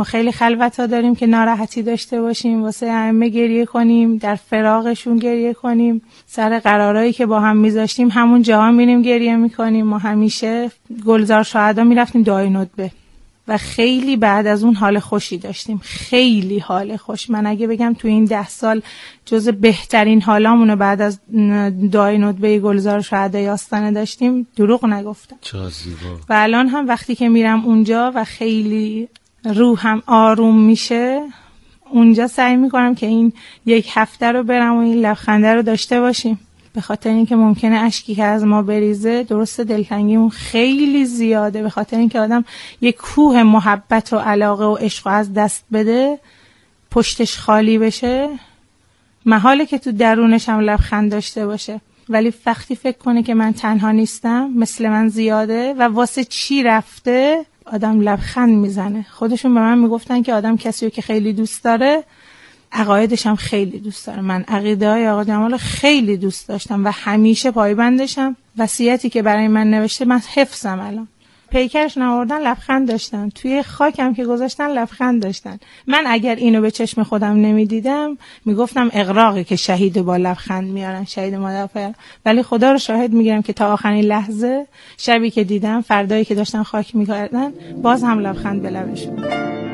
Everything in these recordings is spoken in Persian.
ما خیلی خلوتا داریم که ناراحتی داشته باشیم، واسه همه گریه کنیم، در فراقشون گریه کنیم، سر قرارایی که با هم میذاشتیم همون جاها میریم گریه میکنیم. ما همیشه گلزار شهدا میرفتیم دعای ندبه و خیلی بعد از اون حال خوشی داشتیم، خیلی حال خوش. من اگه بگم تو این 10 سال جز بهترین حالامونو بعد از دعای ندبه گلزار شهدای آستانه داشتیم، دروغ نگفتم. و الان هم وقتی که میرم اونجا و خیلی روحم آروم میشه، اونجا سعی میکنم که این 1 هفته رو برم و این لبخنده رو داشته باشیم، به خاطر اینکه ممکنه اشکی که از ما بریزه، درسته دلتنگیمون خیلی زیاده، به خاطر اینکه آدم یک کوه محبت و علاقه و عشق از دست بده، پشتش خالی بشه، محاله که تو درونش هم لبخند داشته باشه. ولی وقتی فکر کنه که من تنها نیستم، مثل من زیاده و واسه چی رفته، آدم لبخند میزنه. خودشون به من میگفتن که آدم کسیو که خیلی دوست داره، عقایدش هم خیلی دوست داره. من عقیده های آقا جمال خیلی دوست داشتم و همیشه پایبندشم. وصیتی که برای من نوشته من حفظم. الان پیکرش نوردن لبخند داشتن، توی خاکم که گذاشتن لبخند داشتن. من اگر اینو به چشم خودم نمیدیدم میگفتم اغراقی که شهید با لبخند میارن، شهید مدافع. ولی خدا رو شاهد میگیرم که تا آخرین لحظه، شبی که دیدم، فردایی که داشتن خاک میکردن، باز هم لبخند به لبشون.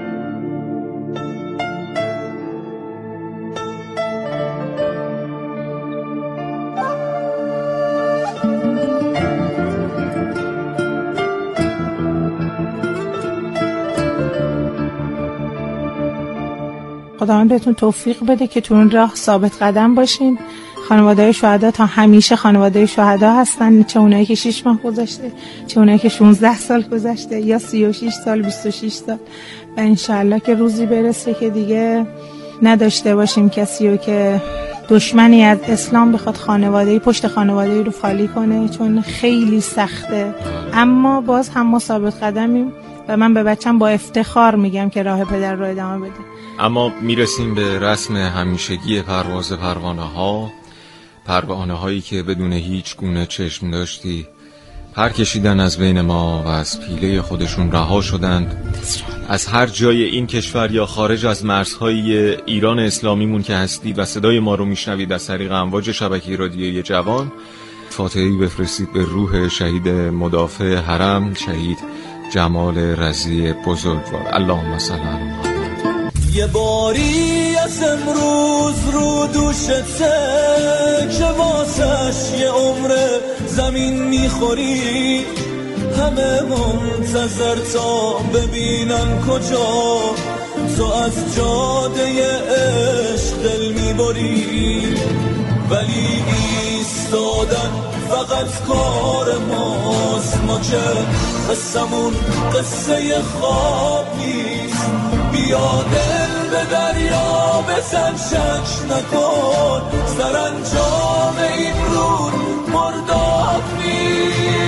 خداوند بهتون توفیق بده که تو اون راه ثابت قدم باشین. خانواده شهدا تا همیشه خانواده شهدا هستن، چه اونایی که 6 ماه گذشته، چه اونایی که 16 سال گذشته، یا 36 سال، 26 سال. و انشالله که روزی برسه که دیگه نداشته باشیم کسی رو که دشمنی از اسلام بخواد خانواده‌ای پشت خانواده‌ای رو خالی کنه، چون خیلی سخته. اما باز هم ما ثابت قدمیم و من به بچم با افتخار میگم که راه پدر رو ادامه بده. اما میرسیم به رسم همیشگی پرواز پروانه هایی که بدون هیچ گونه چشم داشتی پر کشیدن از بین ما و از پیله خودشون رها شدند. از هر جای این کشور یا خارج از مرزهای ایران اسلامیمون که هستی و صدای ما رو میشنوید از طریق امواج شبکه رادیویی جوان، فاتحه‌ای بفرستید به روح شهید مدافع حرم، شهید جمال رضی بزرگوار. اللهم صل علی محمد. یه باری از امروز رو دوشته که واسش یه عمر زمین میخوری، همه منتظر تا ببینن کجا تو از جاده عشق دل میبری. ولی ایستادن فقط کار ماست، ما که قصمون قصه خواب نیست. بیا دل به دریا بزن، شک نکن، سرانجام این رود مرداب نیست.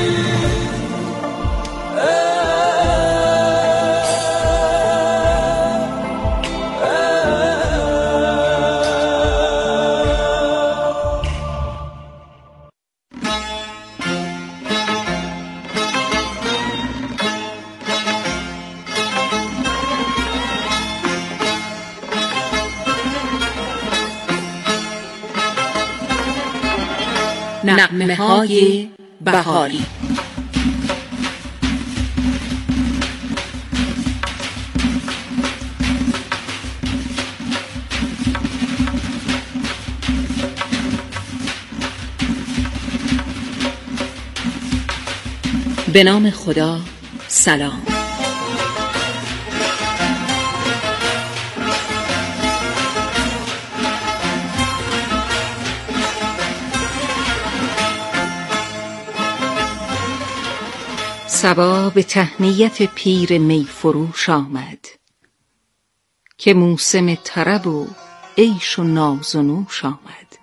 نغمه‌های بهاری. به نام خدا. سلام. صبا به تهنیت پیر می فروش آمد که موسم طرب و عیش و ناز و نوش آمد.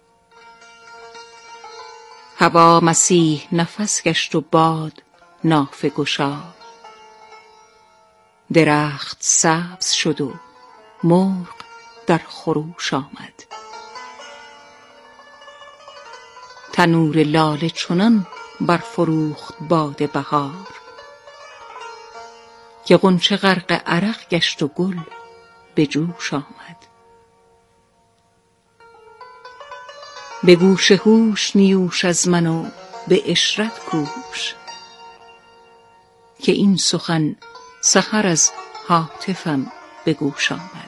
هوا مسیح نفس گشت و باد نافه گشای، درخت سبز شد و مرغ در خروش آمد. تنور لاله چنان برفروخت باد بهار، که غنچه غرق عرق گشت و گل به جوش آمد. به گوش هوش نیوش از من و به عشرت کوش، که این سخن سحر از هاتفم به گوش آمد.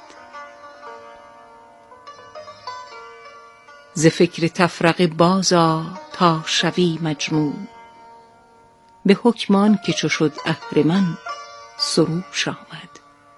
ز فکر تفرقه بازآ تا شوی مجموع، به حکم آن که چو شد اهرمن سروش آمد.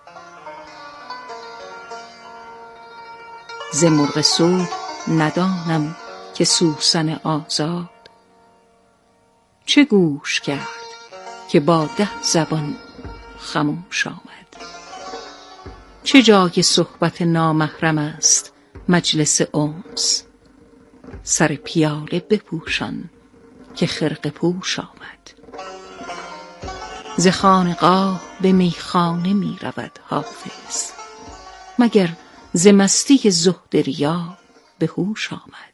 ز مرغ صبح ندانم که سوسن آزاد، چه گوش کرد که با 10 زبان خموش آمد. چه جای صحبت نامحرم است مجلس انس، سر پیاله بپوشان که خرقه پوش آمد. ز خانقاه به میخانه می رود حافظ، مگر ز مستی زهد ریا به هوش آمد.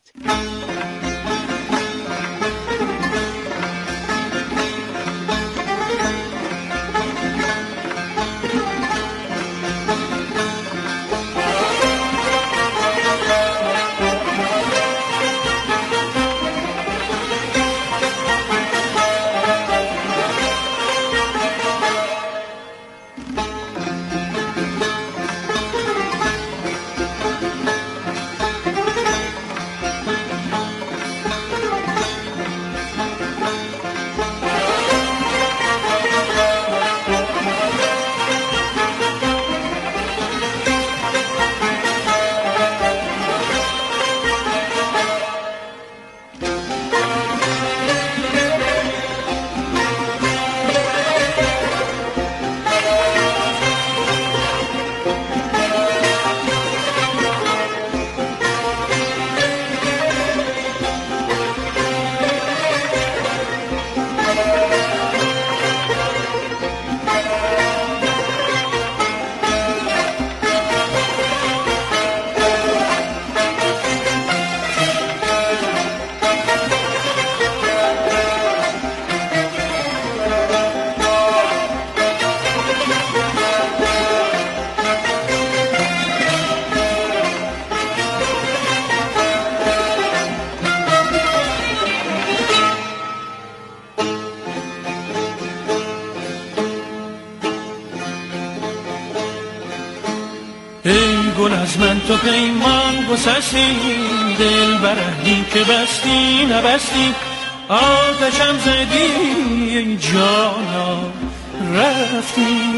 ای گل از من تو پیمان گسستی، دل برهی که بستی نبستی، آتشم زدی ای جانا رفتی،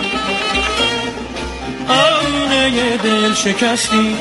آینه دل شکستی.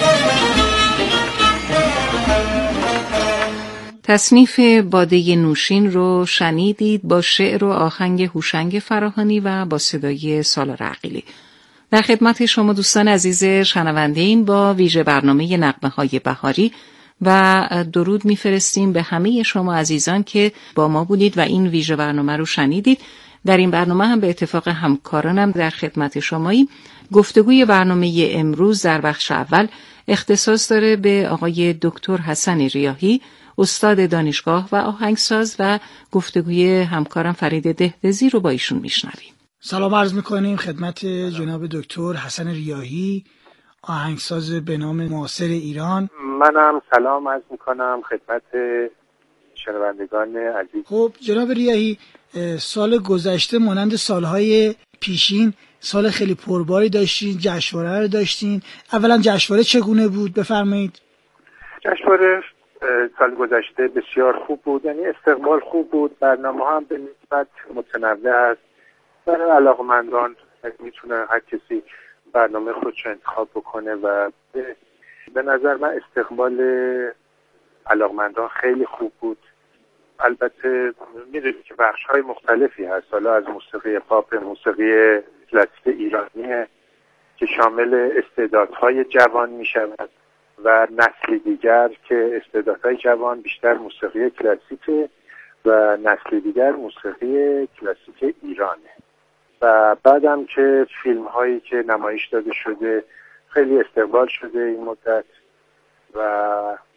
تصنیف باده نوشین رو شنیدید با شعر و آهنگ هوشنگ فراهانی و با صدای سالار عقیلی. در خدمت شما دوستان عزیز شنونده‌این با ویژه برنامه نغمه‌های بهاری و درود میفرستیم به همه شما عزیزان که با ما بودید و این ویژه برنامه رو شنیدید. در این برنامه هم به اتفاق همکارانم در خدمت شماییم. گفتگوی برنامه امروز در بخش اول اختصاص داره به آقای دکتر حسن ریاحی، استاد دانشگاه و آهنگساز، و گفتگوی همکارم فرید دهدزی رو با ایشون میشنویم. سلام عرض میکنیم خدمت جناب دکتر حسن ریاحی، آهنگساز به نام معاصر ایران. منم سلام عرض میکنم خدمت شنوندگان عزیز. خب جناب ریاحی، سال گذشته مانند سالهای پیشین سال خیلی پرباری داشتین، جشنواره رو داشتین. اولا جشنواره چگونه بود بفرمایید؟ جشنواره سال گذشته بسیار خوب بود، یعنی استقبال خوب بود، برنامه هم به نسبت متنوع است. برای علاقمندان میتونه هر کسی برنامه خودش انتخاب بکنه و به نظر من استقبال علاقمندان خیلی خوب بود. البته میدونید که بخش‌های مختلفی هست، حالا از موسیقی پاپ، موسیقی کلاسیک ایرانی که شامل استعدادهای جوان میشود و نسلی دیگر که استعدادهای جوان بیشتر موسیقی کلاسیک و نسلی دیگر موسیقی کلاسیک ایرانه. و بعدم که فیلم هایی که نمایش داده شده خیلی استقبال شده این مدت و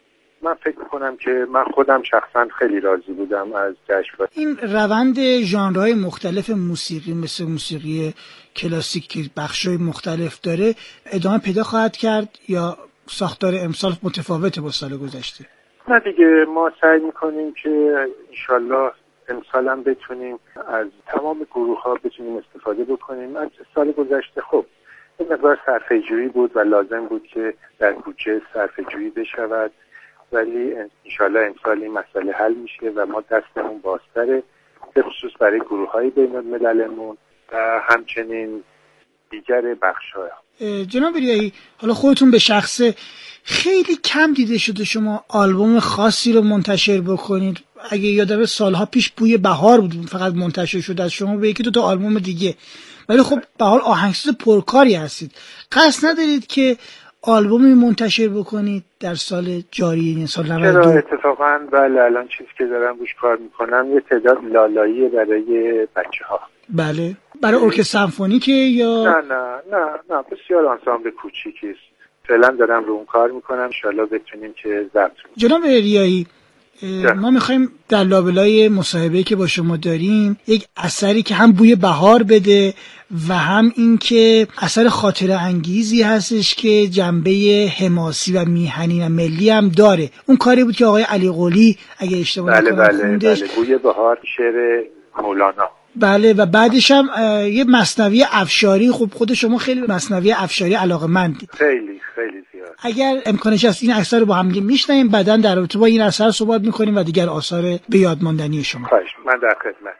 من فکر میکنم که من خودم شخصا خیلی راضی بودم از جشنواره. این روند ژانرهای مختلف موسیقی مثل موسیقی کلاسیک که بخشای مختلف داره ادامه پیدا خواهد کرد یا ساختار امسال متفاوته با سال گذشته؟ نه دیگه، ما سعی میکنیم که انشالله امسال هم بتونیم از تمام گروه ها بتونیم استفاده بکنیم. از سال گذشته خب این مقدار صرفه‌جویی بود و لازم بود که در بودجه صرفه‌جویی بشود، ولی انشالله امسال این مسئله حل میشه و ما دستمون بازتره، به خصوص برای گروه های بین المللمون و همچنین دیگر بخش‌ها. جناب ریاحی، حالا خودتون به شخصه خیلی کم دیده شده شما آلبوم خاصی رو منتشر بکنید. اگه یادمه سالها پیش بوی بهار بود فقط منتشر شده از شما به یکی دو تا آلبوم دیگه، ولی خب به حال آهنگساز پرکاری هستید. قصد ندارید که آلبومی منتشر بکنید در سال جاری، این سال 92؟ چرا، اتفاقا بله، الان چیزی که دارم روش کار میکنم یه تعداد لالایی برای بچه‌ها. بله، برای ارکستر سمفونیکه یا نه بسیار آنسامبل کوچیکی است. فعلا دارم رو اون کار میکنم، ان شاءالله بتونیم که ضبط کنیم. جناب ریاحی، ما میخوایم در لابلای مصاحبه‌ای که با شما داریم یک اثری که هم بوی بهار بده و هم این که اثر خاطره انگیزی هستش که جنبه حماسی و میهنی و ملی هم داره. اون کاری بود که آقای علی قلی اگه اشتباه نکنم خوندش. بله، بوی بهار شعر مولانا. بله، و بعدش هم یه مثنوی افشاری. خب خود شما خیلی به مثنوی افشاری علاقه‌مندید. خیلی زیاد. اگر امکانش هست این اثر رو با هم میشنویم، بعداً در رابطه با این اثر صحبت میکنیم و دیگر آثار به یاد ماندنی شما. خواهش، من در خدمت.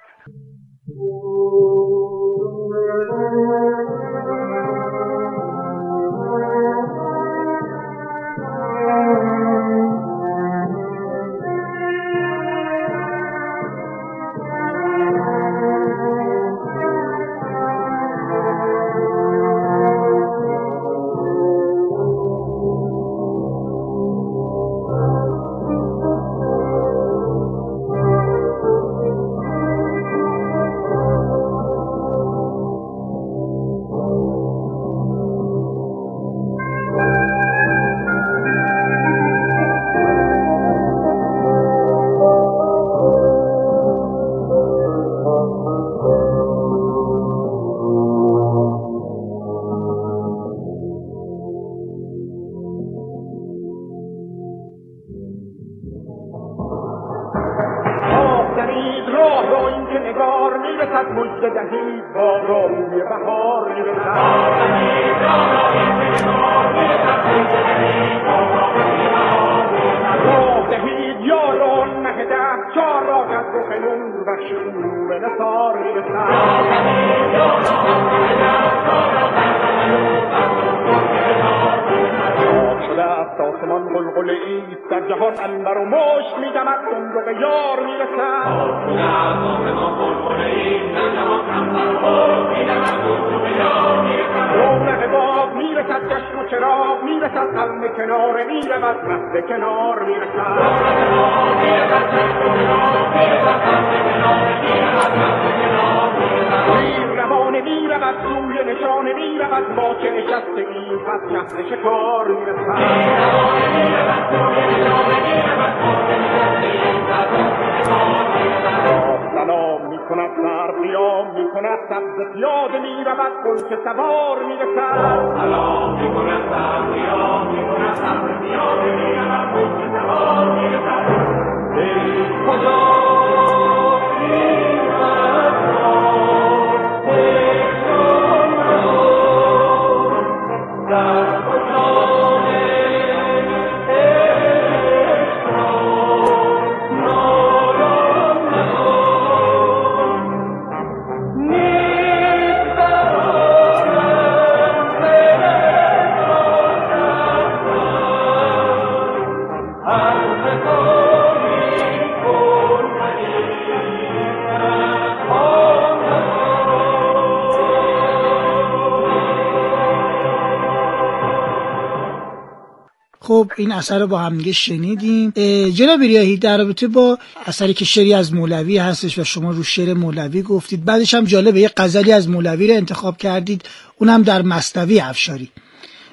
خب این اثر رو با هم دیگه شنیدیم. جناب ریاحی، در رابطه با اثری که شعری از مولوی هستش و شما رو شعر مولوی گفتید، بعدش هم جالبه یه غزلی از مولوی رو انتخاب کردید، اونم در مثنوی افشاری.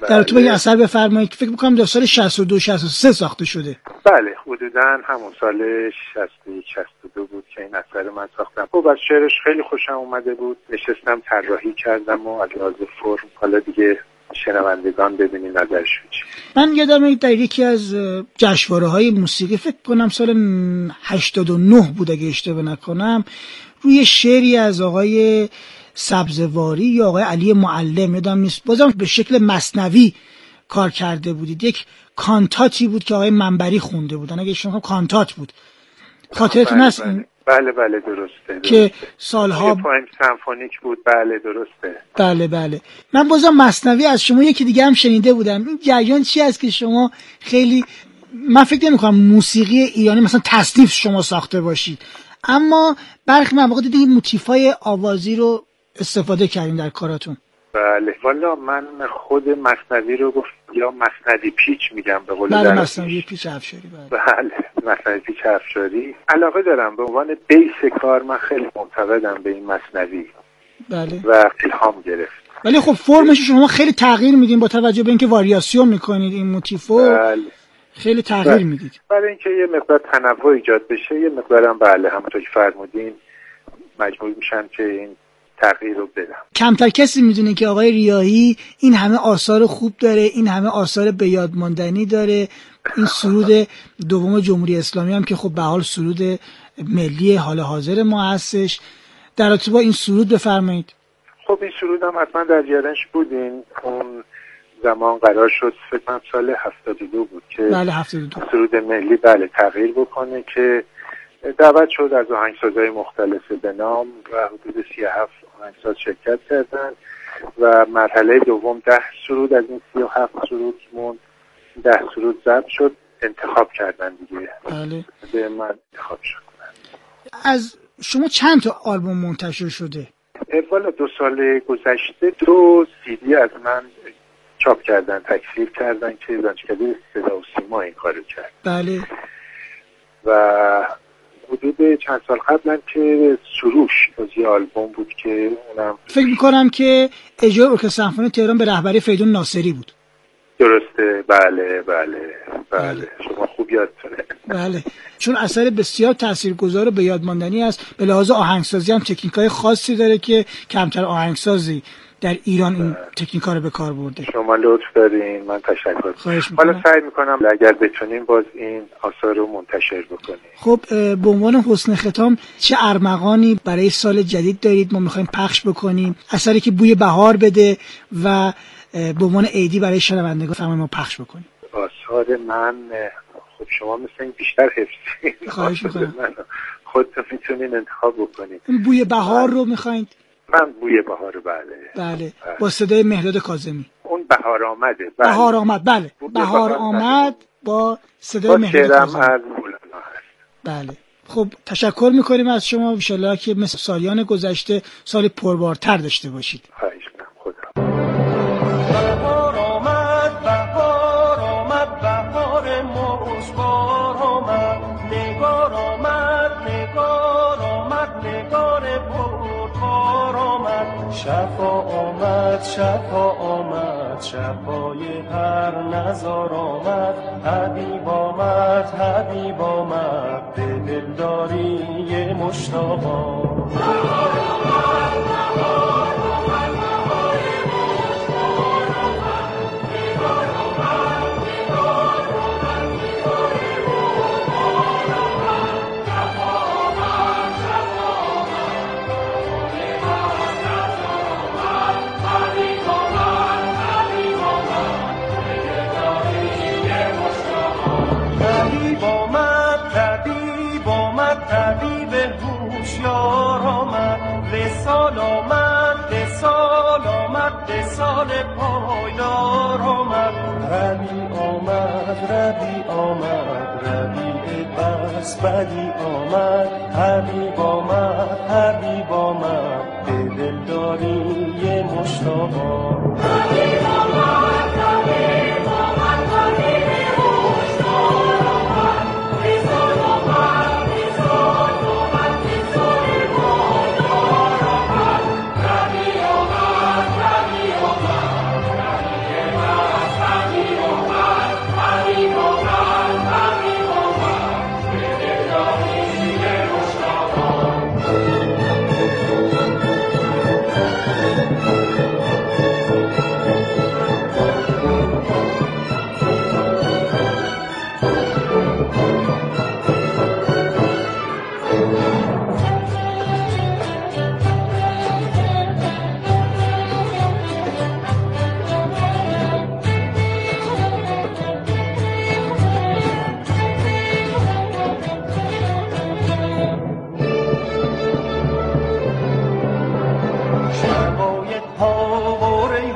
در تو این اثر بفرمایید که فکر می‌کنم در سال 62 63 ساخته شده. بله حدوداً همون سال 61 62 بود که این اثر من ساختم. خب از شعرش خیلی خوشم اومده بود. نشستم طراحی کردم و از لحاظ فرم حالا دیگه شنوندگان ببینین نظرشون چیه. من یادمه در یکی از جشنواره‌های موسیقی فکر کنم سال 89 بود اگه اشتباه نکنم، روی شعری از آقای سبزواری یا آقای علی معلم یادم نیست، بازم به شکل مثنوی کار کرده بودید. یک کانتاتی بود که آقای منبری خونده بودن، اگه اشتباه نکنم کانتات بود. خاطرتون هست؟ بله درسته. که سالها پویم سمفونیک بود. بله درسته. بله من بازم مثنوی از شما یکی دیگه هم شنیده بودم. این جریان چی است که شما خیلی، من فکر نمی‌کنم موسیقی ایرانی مثلا تصنیف شما ساخته باشید، اما برخی مواقع دیدید موتیفای آوازی رو استفاده کردین در کاراتون. بله والا من خود مثنوی رو گفت یا مثنوی پیچ میگم به قول بله مثنوی پیچ افشاری. بله مثنوی پیچ افشاری علاقه دارم به عنوان بیس کار. من خیلی معتقدم به این مثنوی. بله و الهام گرفت. ولی خب فرمش شما خیلی تغییر میدین با توجه به اینکه واریاسیون میکنید این موتیفو. بله خیلی تغییر میدید برای اینکه یه مقدار تنوع ایجاد بشه. یه مقدارم بله همونطور که فرمودین مجبور میشم که این تغییر رو بدم. کمتر کسی میدونه که آقای ریاحی این همه آثار خوب داره، این همه آثار به یاد ماندنی داره. این سرود دوم جمهوری اسلامی هم که خب به حال سرود ملی حال حاضر ما هستش. در رابطه با این سرود بفرمایید. خب این سرود هم حتما در جریانش بودین. اون زمان قرار شد فکر کنم سال 72 بود که بله 72 سرود ملی بله تغییر بکنه که دعوت شد از آهنگسازهای مختلف به نام و حدود 37 آهنگساز شرکت کردن و مرحله دوم 10 سرود از این 37 سرود مون 10 سرود ضبط شد انتخاب کردن دیگه. بله به من انتخاب شد. از شما چند تا آلبوم منتشر شده؟ والا 2 سال گذشته 2 CD از من چاپ کردن، تکثیر کردن که دانشکده صدا و سیما این کارو کرد. بله و حدود چند سال قبلا که سروش از یه آلبوم بود که اونم فکر میکنم که اجرای ارکستر سمفونی تهران به رهبری فریدون ناصری بود. درسته بله شما خوب یادتونه. بله چون اثر بسیار تاثیرگذار و به یاد ماندنی است. به لحاظ آهنگسازی هم تکنیکای خاصی داره که کمتر آهنگسازی در ایران این تکنیکا رو به کار برده. شما لطف دارین، من تشکر میکنم. حالا سعی میکنم اگر بتونیم باز این آثار رو منتشر بکنیم. خب به عنوان حسن ختام چه ارمغانی برای سال جدید دارید ما میخوایم پخش بکنیم، اثری که بوی بهار بده و به عنوان عیدی برای شنوندگان فرمان ما پخش بکنیم؟ آثار من خب شما مثل این بیشتر حفظی. خواهش میکنم. خودتون میتونین انتخاب بکنید. این بوی بهار رو میخواید؟ من بوی بهار بله با صدای مهرداد کاظمی. اون بهار آمده. بهار آمد بله بهار آمد با صدای مهرداد کاظمی. از مولانا هست. بله خب تشکر میکنیم از شما. ان شاءالله که مثل سالیان گذشته سال پربارتر داشته باشید. خواهش میکنم. خدا. بهار آمد بهار موسبار آمد نگار آمد نگار بردبار آمد شفا آمد شفای هر نزار آمد حبیب آمد به دلداری مشتاق طبیب هوشیار آمد وصال آمد پایدار آمد ربی آمد ربیع بس بدی آمد حبیب آمد به دلداری مشتاق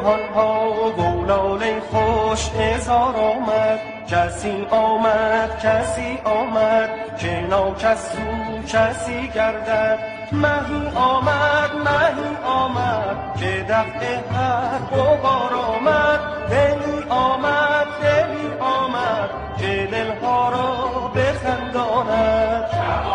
جهانها گولاله خوش هزار آمد، کسی آمد که ناکس رو کسی گردد. مهی آمد که دفع هر غبار آمد، دلی آمد که دلها را بخنداند.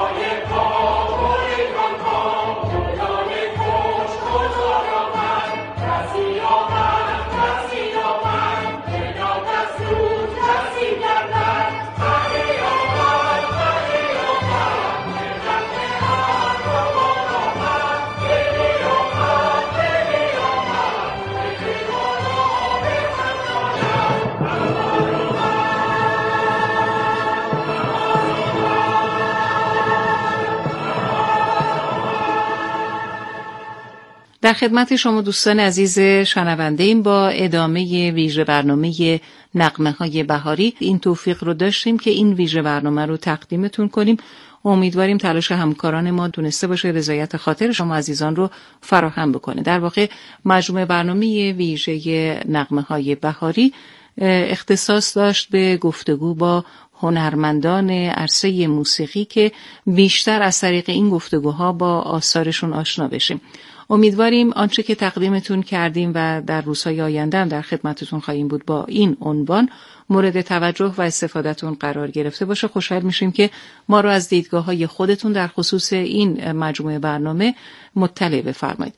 در خدمت شما دوستان عزیز شنونده ایم با ادامه ویژه برنامه نغمه‌های بهاری. این توفیق رو داشتیم که این ویژه برنامه رو تقدیمتون کنیم. امیدواریم تلاش همکاران ما دونسته باشه رضایت خاطر شما عزیزان رو فراهم بکنه. در واقع مجموعه برنامه ویژه نغمه‌های بهاری اختصاص داشت به گفتگو با هنرمندان عرصه موسیقی که بیشتر از طریق این گفتگوها با آثارشون آشنا بشیم. امیدواریم آنچه که تقدیمتون کردیم و در روزهای آینده هم در خدمتتون خواهیم بود با این عنوان مورد توجه و استفادهتون قرار گرفته باشه. خوشحال میشیم که ما رو از دیدگاه‌های خودتون در خصوص این مجموعه برنامه مطلع بفرمایید.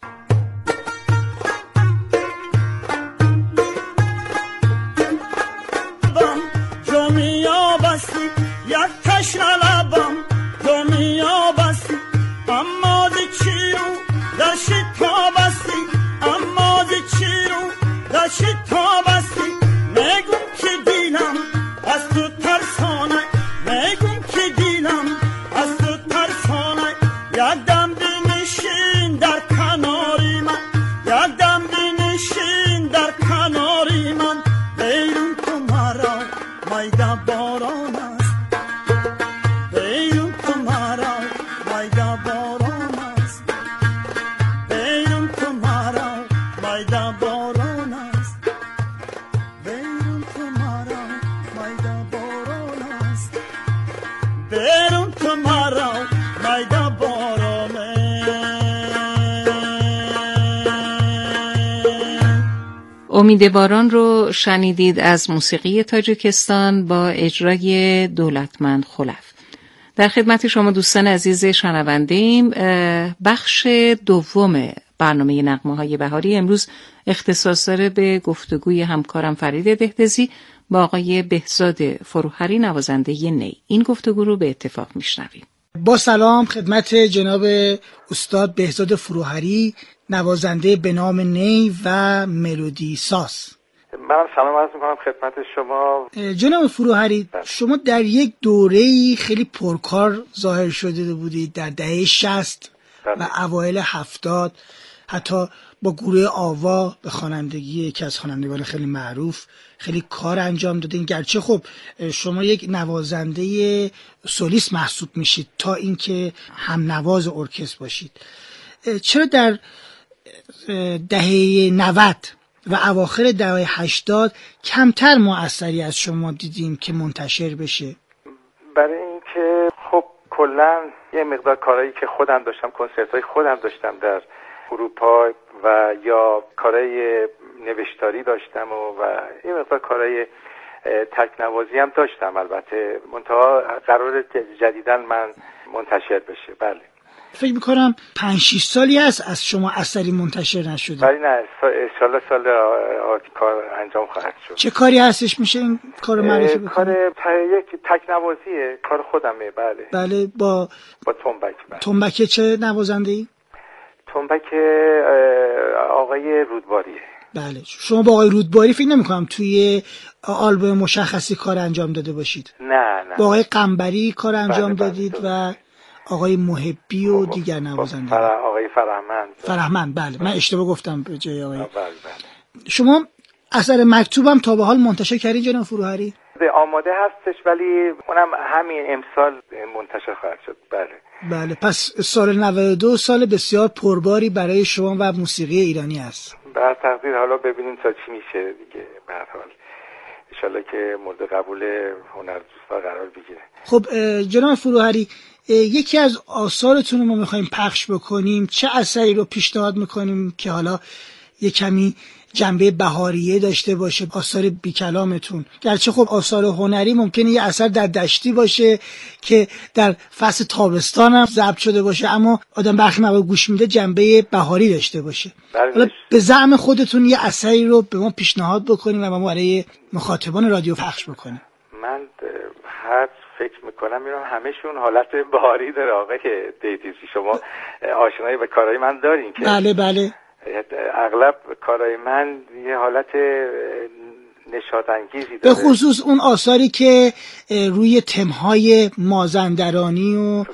امید باران رو شنیدید از موسیقی تاجیکستان با اجرای دولتمند خلف. در خدمت شما دوستان عزیز شنونده ایم. بخش دوم برنامه نغمه‌های بهاری امروز اختصاص داره به گفتگوی همکارم فرید دهدزی با آقای بهزاد فروهری نوازنده نی. این گفتگو رو به اتفاق میشنویم. با سلام خدمت جناب استاد بهزاد فروهری نوازنده به نام نی و ملودی ساز. من سلام عرض می‌کنم خدمت شما. جناب فروهری، شما در یک دوره‌ای خیلی پرکار ظاهر شده بودید در دهه 60 و اوایل 70، حتی با گروه آوا به خوانندگی یکی از خوانندگان خیلی معروف خیلی کار انجام دادین. گرچه خب شما یک نوازنده سولیست محسوب میشید تا اینکه هم نواز ارکستر باشید. چرا در دهه 90 و اواخر دهه 80 کمتر ما اثری از شما دیدیم که منتشر بشه؟ برای اینکه خب کلا یه مقدار کارهایی که خودم داشتم، کنسرت‌های خودم داشتم در اروپا و یا کارهای نوشتاری داشتم و یه مقدار کارهای تکنوازی هم داشتم. البته منتها قرار جدیداً من منتشر بشه. بله فکر میکنم 5-6 سالی هست از شما اثری منتشر نشده. ولی نه، سال کار انجام خواهد شد. چه کاری هستش میشه این کار معرفی بکنید؟ کار یک تکنوازیه، کار خودمه. بله با تنبک. تنبک چه نوازنده‌ای؟ تنبک آقای رودباریه. بله شما با آقای رودباری فکر نمی‌کنم توی آلبوم مشخصی کار انجام داده باشید. نه با آقای قنبری کار انجام دادید بله. و آقای محبی و دیگر نوازنده. آقای فرهمند. بله من اشتباه گفتم به جای آقای. بله. شما اثر مکتوبم تا به حال منتشر کردین جناب فروهری؟ آماده هستش ولی اونم همین امسال منتشر خواهد شد. بله پس سال 92 سال بسیار پرباری برای شما و موسیقی ایرانی است. بر تقدیر حالا ببینیم تا چی میشه دیگه. به هر حال انشالله که مورد قبول هنردوستا قرار بگیره. خب جناب فروهری، یکی از آثارتون رو ما میخوایم پخش بکنیم، چه اثری رو پیشنهاد میکنیم که حالا یه کمی جنبه بهاریه داشته باشه؟ آثار بی کلامتون، گرچه خب آثار هنری ممکنه یه اثر در دشتی باشه که در فصل تابستان هم ضبط شده باشه، اما آدم برخی موقع گوش میده جنبه بهاری داشته باشه. حالا به زعم خودتون یه اثری رو به ما پیشنهاد بکنیم و ما برای مخاطبان رادیو پخش بکنیم. من هر فکر میکنم میرم همشون حالت بهاری داره. آقای دیتیزی شما آشنایی به کارهای من دارین که بله اغلب کارهای من یه حالت نشاط‌انگیزی داره، به خصوص اون آثاری که روی تمهای مازندرانی و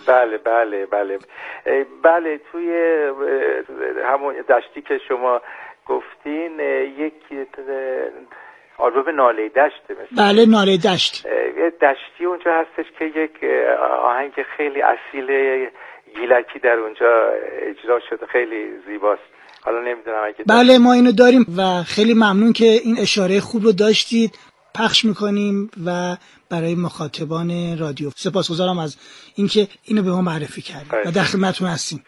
بله توی همون دشتی که شما گفتین، یک آلبوم ناله دشته مثلا. بله ناله دشت. دشتی اونجا هستش که یک آهنگ خیلی اصیل گیلکی در اونجا اجرا شده، خیلی زیباست. حالا نمیدونم اگه بله ما اینو داریم و خیلی ممنون که این اشاره خوب رو داشتید، پخش میکنیم و برای مخاطبان رادیو. سپاسگزارم از اینکه اینو به ما معرفی کردید و در خدمتتون هستیم.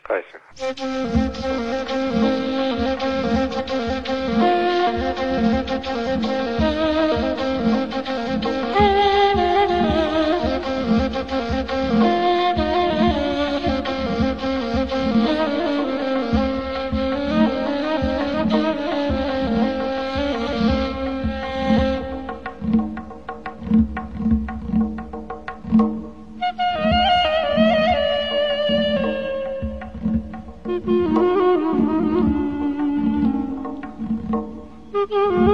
Mm-hmm.